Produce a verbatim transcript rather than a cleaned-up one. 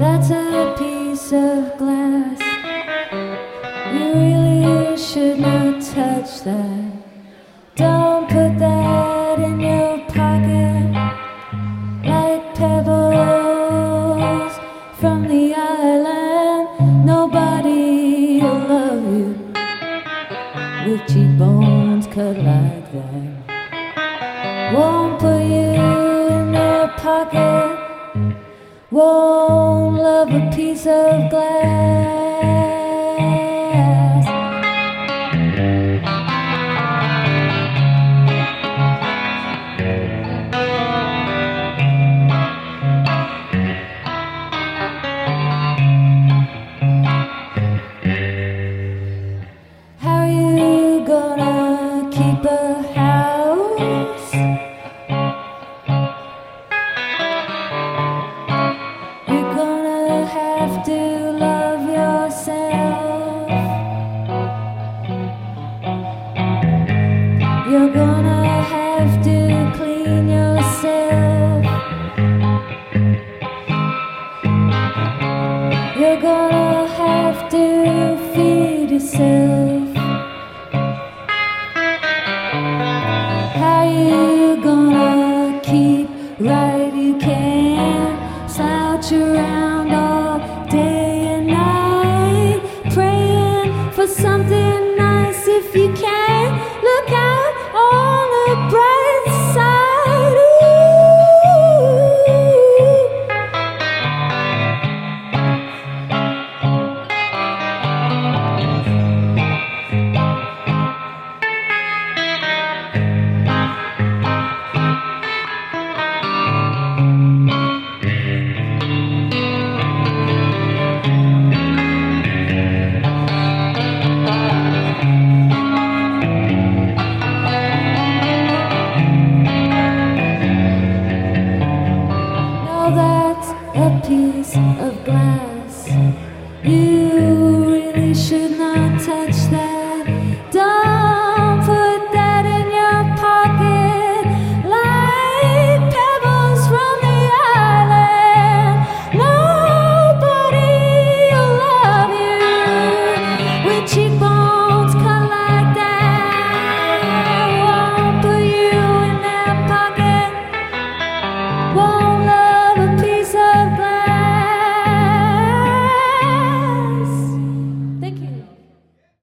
That's a piece of glass. You really should not touch that. Don't put that in your pocket like pebbles from the island. Nobody will love you with cheekbones cut like that. Won't put you in their pocket. Won't love a piece of glass. How are you gonna keep a house? You're gonna have to love yourself. You're gonna have to clean yourself. You're gonna have to feed yourself. How you gonna keep right? You can't slouch around all day and night, praying for something nice. If you can, look out on the bright side. Now that's a piece of glass. You